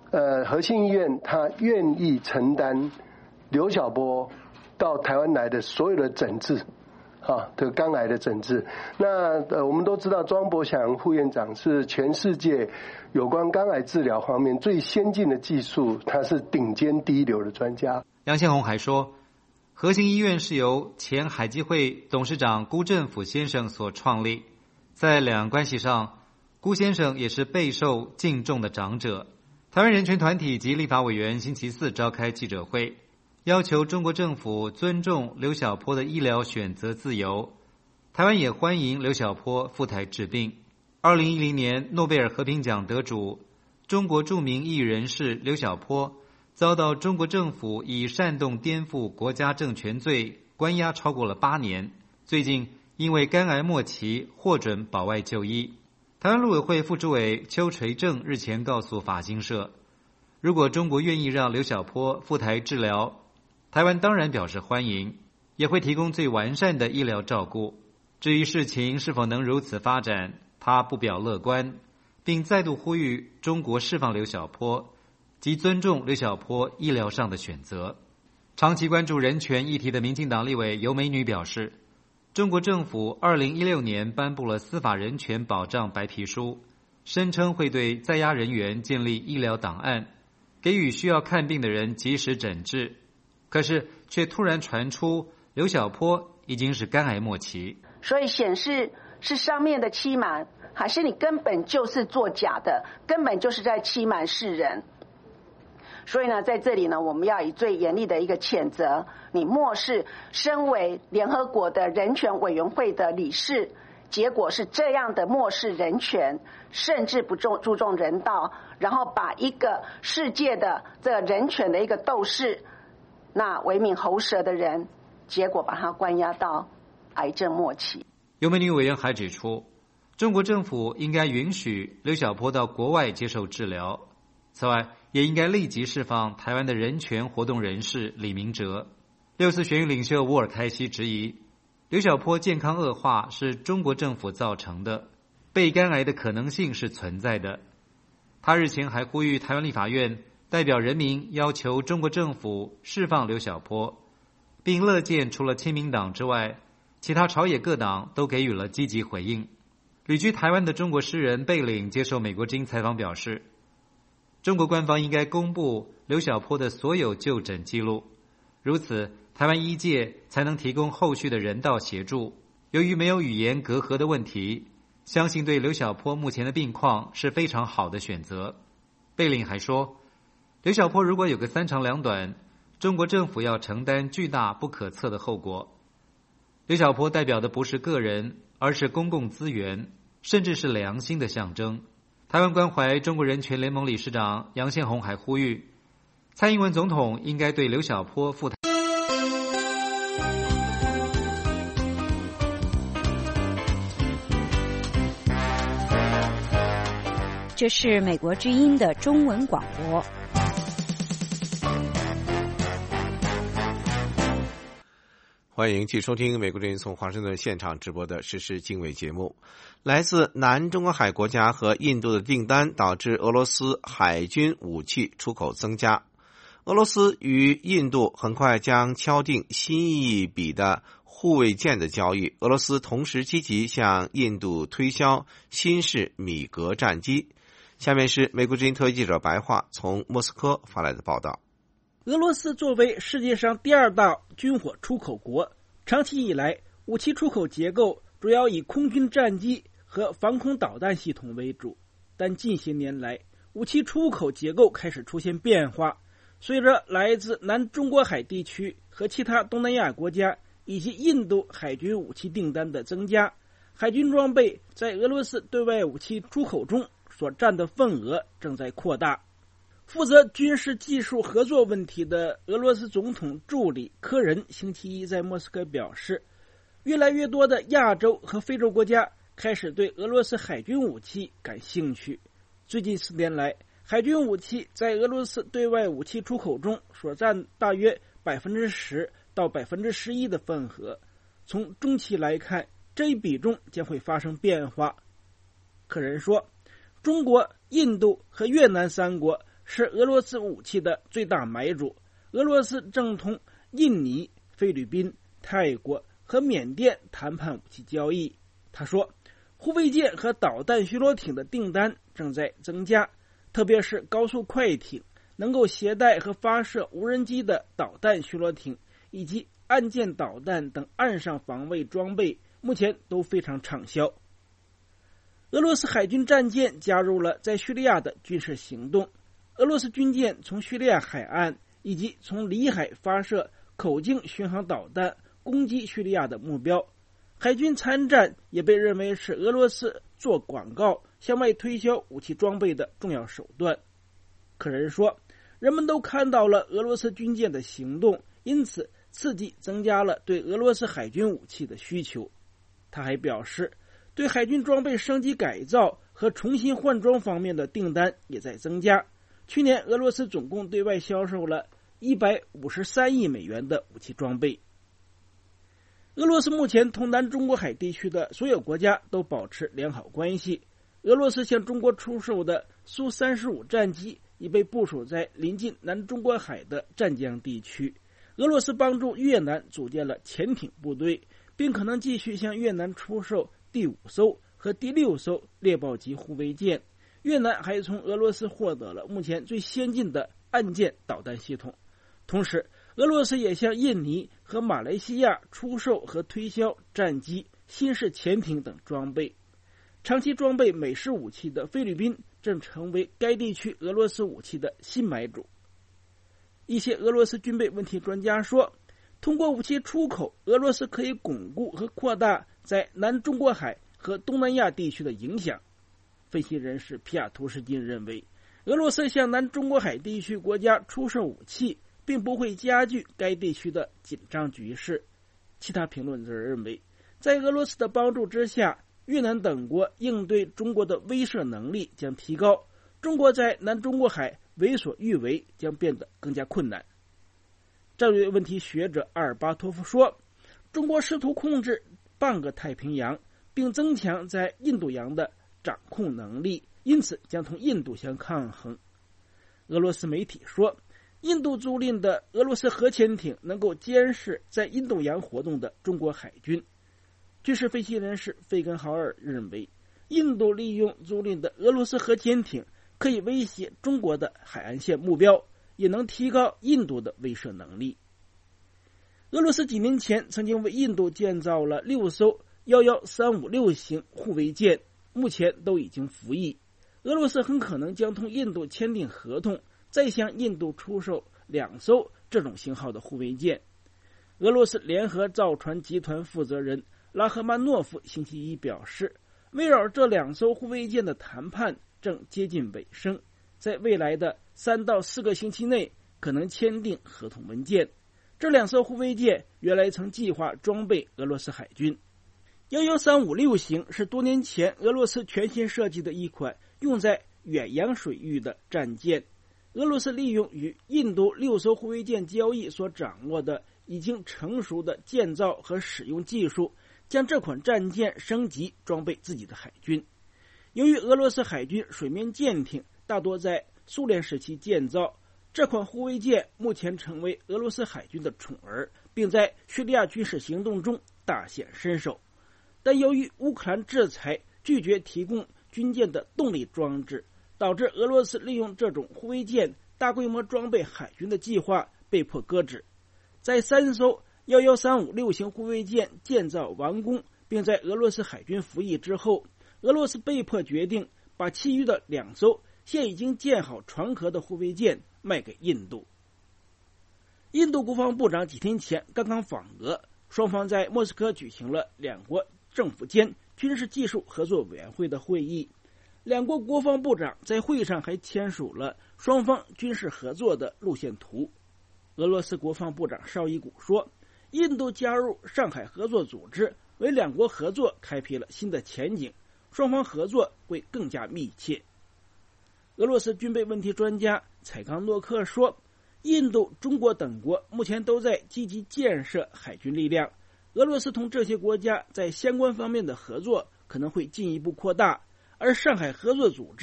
呃，和信医院他愿意承担刘晓波到台湾来的所有的诊治。啊，这个肝癌的诊治，那呃，我们都知道庄伯祥副院长是全世界有关肝癌治疗方面最先进的技术，他是顶尖第一流的专家。 杨宪宏还说，和信医院是由前海基会董事长辜振甫先生所创立，在两岸关系上，辜先生也是备受敬重的长者。台湾人权团体及立法委员星期四召开记者会，要求中国政府尊重刘晓波的医疗选择自由。台湾也欢迎刘晓波赴台治病。二零一零年诺贝尔和平奖得主、中国著名异议人士刘晓波遭到中国政府以煽动颠覆国家政权罪关押超过了八年，最近因为肝癌末期获准保外就医。台湾陆委会副主委邱垂正日前告诉法新社，如果中国愿意让刘晓波赴台治疗，台湾当然表示欢迎，也会提供最完善的医疗照顾。至于事情是否能如此发展，他不表乐观，并再度呼吁中国释放刘晓波及尊重刘晓波医疗上的选择。长期关注人权议题的民进党立委尤美女表示，中国政府二零一六年颁布了司法人权保障白皮书，声称会对在押人员建立医疗档案，给予需要看病的人及时诊治，可是却突然传出刘晓波已经是肝癌末期。 所以显示是上面的欺瞒，还是你根本就是作假的，根本就是在欺瞒世人。所以呢，在这里呢，我们要以最严厉的一个谴责，你漠视身为联合国的人权委员会的理事，结果是这样的漠视人权，甚至不重注重人道，然后把一个世界的这个人权的一个斗士，那唯命喉舌的人，结果把他关押到癌症末期。 尤美女委员还指出，中国政府应该允许刘晓波到国外接受治疗，此外也应该立即释放台湾的人权活动人士李明哲。六四学运领袖沃尔开西质疑，刘晓波健康恶化是中国政府造成的，被肝癌的可能性是存在的。他日前还呼吁台湾立法院代表人民要求中国政府释放刘晓波，并乐见除了亲民党之外，其他朝野各党都给予了积极回应。旅居台湾的中国诗人贝岭接受美国之音采访表示，中国官方应该公布刘晓波的所有就诊记录，如此台湾医界才能提供后续的人道协助。由于没有语言隔阂的问题，相信对刘晓波目前的病况是非常好的选择。贝岭还说，刘晓波如果有个三长两短，中国政府要承担巨大不可测的后果。刘晓波代表的不是个人，而是公共资源，甚至是良心的象征。台湾关怀中国人权联盟理事长杨宪宏还呼吁，蔡英文总统应该对刘晓波赴台。 这是美国之音的中文广播。 欢迎继续收听美国之音从华盛顿现场直播的时事经纬节目。来自南中国海国家和印度的订单导致俄罗斯海军武器出口增加。俄罗斯与印度很快将敲定新一笔的护卫舰的交易。俄罗斯同时积极向印度推销新式米格战机。下面是美国之音特约记者白桦从莫斯科发来的报道。 俄罗斯作为世界上第二大军火出口国，长期以来武器出口结构主要以空军战机和防空导弹系统为主，但近些年来武器出口结构开始出现变化。随着来自南中国海地区和其他东南亚国家以及印度海军武器订单的增加，海军装备在俄罗斯对外武器出口中所占的份额正在扩大。负责军事技术合作问题的俄罗斯总统助理科仁星期一在莫斯科表示，越来越多的亚洲和非洲国家开始对俄罗斯海军武器感兴趣。最近四年来，海军武器在俄罗斯对外武器出口中所占大约 百分之十 到 百分之十一 的份额。从中期来看，这一比重将会发生变化。科仁说，中国、印度和越南三国是俄罗斯武器的最大买主。俄罗斯正同印尼、菲律宾、泰国和缅甸谈判武器交易。他说，护卫舰和导弹巡逻艇的订单正在增加，特别是高速快艇、能够携带和发射无人机的导弹巡逻艇以及岸舰导弹等岸上防卫装备目前都非常畅销。俄罗斯海军战舰加入了在叙利亚的军事行动，俄罗斯军舰从叙利亚海岸以及从里海发射口径巡航导弹攻击叙利亚的目标。海军参战也被认为是俄罗斯做广告向外推销武器装备的重要手段。可人说，人们都看到了俄罗斯军舰的行动，因此刺激增加了对俄罗斯海军武器的需求。他还表示，对海军装备升级改造和重新换装方面的订单也在增加。去年俄罗斯总共对外销售了一百五十三亿美元的武器装备。俄罗斯目前同南中国海地区的所有国家都保持良好关系。俄罗斯向中国出售的苏三十五战机已被部署在临近南中国海的湛江地区。俄罗斯帮助越南组建了潜艇部队，并可能继续向越南出售第五艘和第六艘猎豹级护卫舰。越南还从俄罗斯获得了目前最先进的岸舰导弹系统。同时，俄罗斯也向印尼和马来西亚出售和推销战机、新式潜艇等装备。长期装备美式武器的菲律宾正成为该地区俄罗斯武器的新买主。一些俄罗斯军备问题专家说，通过武器出口，俄罗斯可以巩固和扩大在南中国海和东南亚地区的影响。分析人士皮亚图什金认为，俄罗斯向南中国海地区国家出售武器并不会加剧该地区的紧张局势。其他评论者认为，在俄罗斯的帮助之下，越南等国应对中国的威慑能力将提高，中国在南中国海为所欲为将变得更加困难。战略问题学者阿尔巴托夫说，中国试图控制半个太平洋，并增强在印度洋的掌控能力，因此将同印度相抗衡。俄罗斯媒体说，印度租赁的俄罗斯核潜艇能够监视在印度洋活动的中国海军。军事分析人士费根豪尔认为，印度利用租赁的俄罗斯核潜艇可以威胁中国的海岸线目标，也能提高印度的威慑能力。俄罗斯几年前曾经为印度建造了六艘一一三五六型护卫舰，目前都已经服役。俄罗斯很可能将同印度签订合同，再向印度出售两艘这种型号的护卫舰。俄罗斯联合造船集团负责人拉赫曼诺夫星期一表示，围绕这两艘护卫舰的谈判正接近尾声，在未来的三到四个星期内可能签订合同文件。这两艘护卫舰原来曾计划装备俄罗斯海军。一一三五六型是多年前俄罗斯全新设计的一款用在远洋水域的战舰。俄罗斯利用与印度六艘护卫舰交易所掌握的已经成熟的建造和使用技术，将这款战舰升级装备自己的海军。由于俄罗斯海军水面舰艇大多在苏联时期建造，这款护卫舰目前成为俄罗斯海军的宠儿，并在叙利亚军事行动中大显身手。但由于乌克兰制裁拒绝提供军舰的动力装置，导致俄罗斯利用这种护卫舰大规模装备海军的计划被迫搁置。在三艘一一三五六型护卫舰建造完工并在俄罗斯海军服役之后，俄罗斯被迫决定把其余的两艘现已经建好船壳的护卫舰卖给印度。印度国防部长几天前刚刚访俄，双方在莫斯科举行了两国政府间军事技术合作委员会的会议。两国国防部长在会上还签署了双方军事合作的路线图。俄罗斯国防部长绍伊古说，印度加入上海合作组织为两国合作开辟了新的前景，双方合作会更加密切。俄罗斯军备问题专家采冈诺克说，印度、中国等国目前都在积极建设海军力量，俄罗斯同这些国家在相关方面的合作可能会进一步扩大，而上海合作组织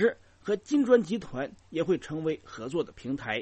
和金砖集团也会成为合作的平台。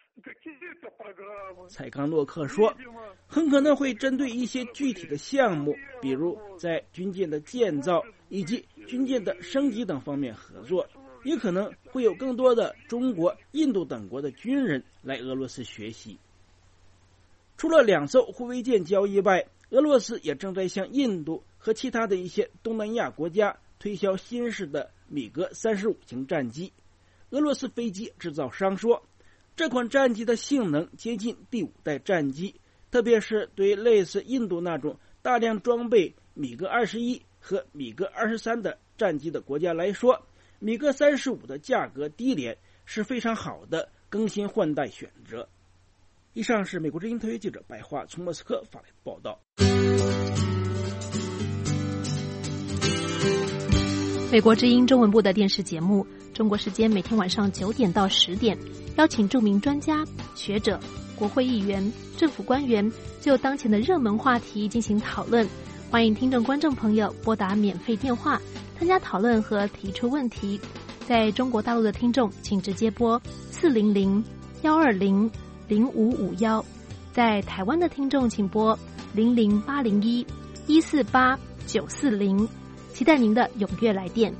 蔡康诺克说，很可能会针对一些具体的项目，比如在军舰的建造以及军舰的升级等方面合作，也可能会有更多的中国、印度等国的军人来俄罗斯学习。除了两艘护卫舰交易外，俄罗斯也正在向印度和其他的一些东南亚国家推销新式的米格三十五型战机。俄罗斯飞机制造商说，这款战机的性能接近第五代战机，特别是对类似印度那种大量装备米格二十一和米格二十三的战机的国家来说，米格三十五的价格低廉，是非常好的更新换代选择。以上是美国之音特约记者白桦从莫斯科发来的报道。 美国之音中文部的电视节目，中国时间每天晚上九点到十点，邀请著名专家、学者、国会议员、政府官员就当前的热门话题进行讨论。欢迎听众观众朋友拨打免费电话参加讨论和提出问题。在中国大陆的听众，请直接拨四零零幺二零零五五幺；在台湾的听众，请拨零零八零一一四八九四零。期待您的踊跃来电。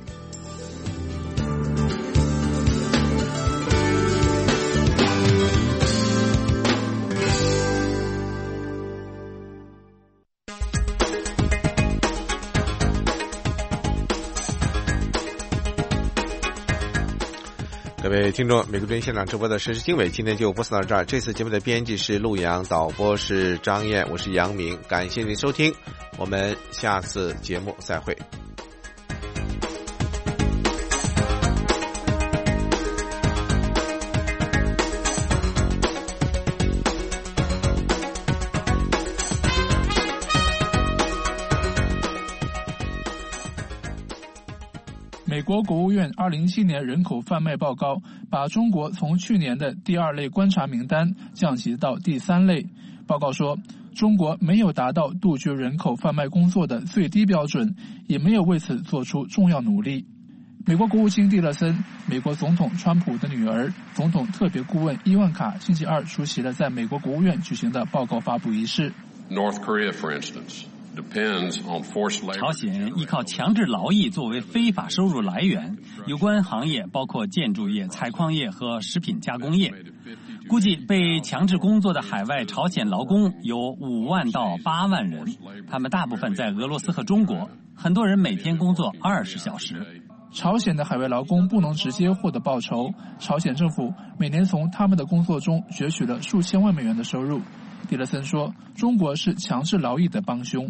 各位听众，美国之音现场直播的实时经纬今天就播送到这儿。这次节目的编辑是陆阳，导播是张燕，我是杨明，感谢您收听，我们下次节目再会。 美国国务院二零一七年人口贩卖报告把中国从去年的第二类观察名单降级到第三类。报告说，中国没有达到杜绝人口贩卖工作的最低标准，也没有为此做出重要努力。美国国务卿蒂勒森、美国总统川普的女儿、总统特别顾问伊万卡星期二出席了在美国国务院举行的报告发布仪式。 North Korea, for instance, 朝鲜依靠强制劳役作为非法收入来源，有关行业包括建筑业、采矿业和食品加工业。估计被强制工作的海外朝鲜劳工有五万到八万人，他们大部分在俄罗斯和中国，很多人每天工作二十小时。 朝鲜的海外劳工不能直接获得报酬，朝鲜政府每年从他们的工作中攫取了数千万美元的收入。蒂勒森说，中国是强制劳役的帮凶。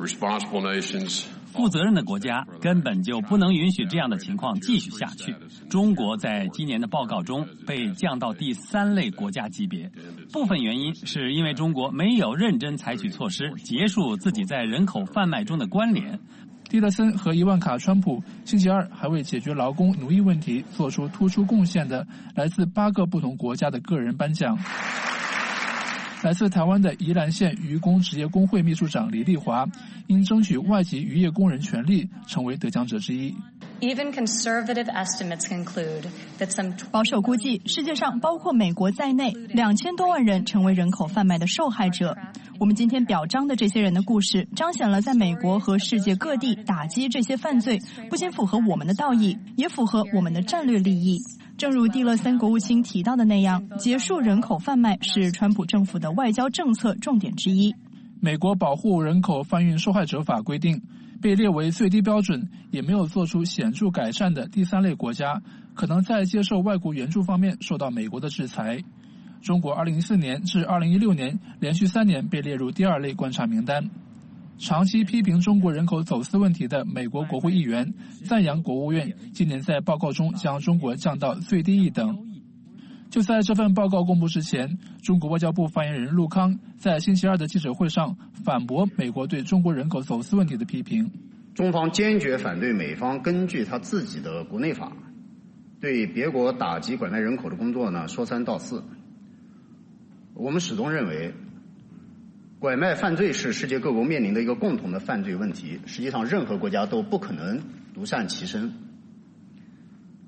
负责任的国家根本就不能允许这样的情况继续下去。中国在今年的报告中被降到第三类国家级别，部分原因是因为中国没有认真采取措施结束自己在人口贩卖中的关联。 蒂勒森和伊万卡·川普星期二还为解决劳工奴役问题做出突出贡献的来自八个不同国家的个人颁奖。来自台湾的宜兰县渔工职业工会秘书长李丽华因争取外籍渔业工人权利成为得奖者之一。 Even conservative estimates conclude that some 保守估计，世界上包括美国在内，两千多万人成为人口贩卖的受害者。我们今天表彰的这些人的故事，彰显了在美国和世界各地打击这些犯罪，不仅符合我们的道义，也符合我们的战略利益。正如蒂勒森国务卿提到的那样，结束人口贩卖是川普政府的外交政策重点之一。 美国保护人口贩运受害者法规定，被列为最低标准也没有做出显著改善的第三类国家，可能在接受外国援助方面受到美国的制裁。中国二零一四年至二零一六年连续三年被列入第二类观察名单。长期批评中国人口走私问题的美国国会议员赞扬国务院今年在报告中将中国降到最低一等。就在这份报告公布之前，中国外交部发言人陆康在星期二的记者会上反驳美国对中国人口走私问题的批评。 中方坚决反对美方根据他自己的国内法对别国打击拐卖人口的工作呢说三道四。我们始终认为，拐卖犯罪是世界各国面临的一个共同的犯罪问题，实际上任何国家都不可能独善其身。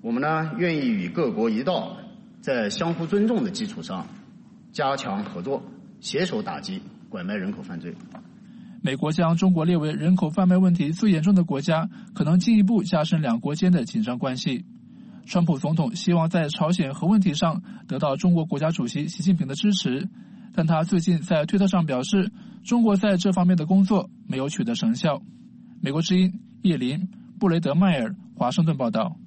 我们呢愿意与各国一道，在相互尊重的基础上，加强合作，携手打击拐卖人口犯罪。 美国将中国列为人口贩卖问题最严重的国家，可能进一步加深两国间的紧张关系。川普总统希望在朝鲜核问题上得到中国国家主席习近平的支持，但他最近在推特上表示，中国在这方面的工作没有取得成效。美国之音叶林、布雷德迈尔，华盛顿报道。